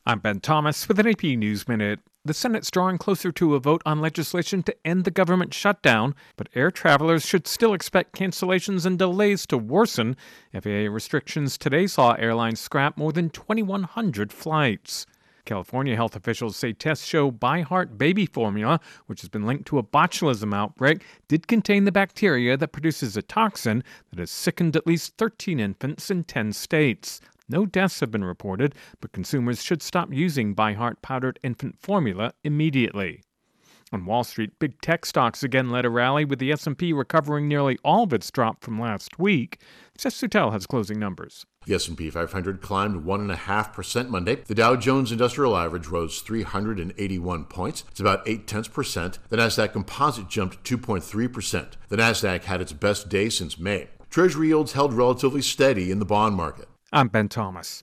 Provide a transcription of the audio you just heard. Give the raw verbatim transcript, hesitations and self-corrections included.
I'm Ben Thomas with an A P News Minute. The Senate's drawing closer to a vote on legislation to end the government shutdown, but air travelers should still expect cancellations and delays to worsen. F A A restrictions today saw airlines scrap more than twenty-one hundred flights. California health officials say tests show ByHeart baby formula, which has been linked to a botulism outbreak, did contain the bacteria that produces a toxin that has sickened at least thirteen infants in ten states. No deaths have been reported, but consumers should stop using ByHeart powdered infant formula immediately. On Wall Street, big tech stocks again led a rally, with the S and P recovering nearly all of its drop from last week. Seth Sutel has closing numbers. The S and P five hundred climbed one point five percent Monday. The Dow Jones Industrial Average rose three hundred eighty-one points. It's about eight tenths percent. The Nasdaq Composite jumped two point three percent. The Nasdaq had its best day since May. Treasury yields held relatively steady in the bond market. I'm Ben Thomas.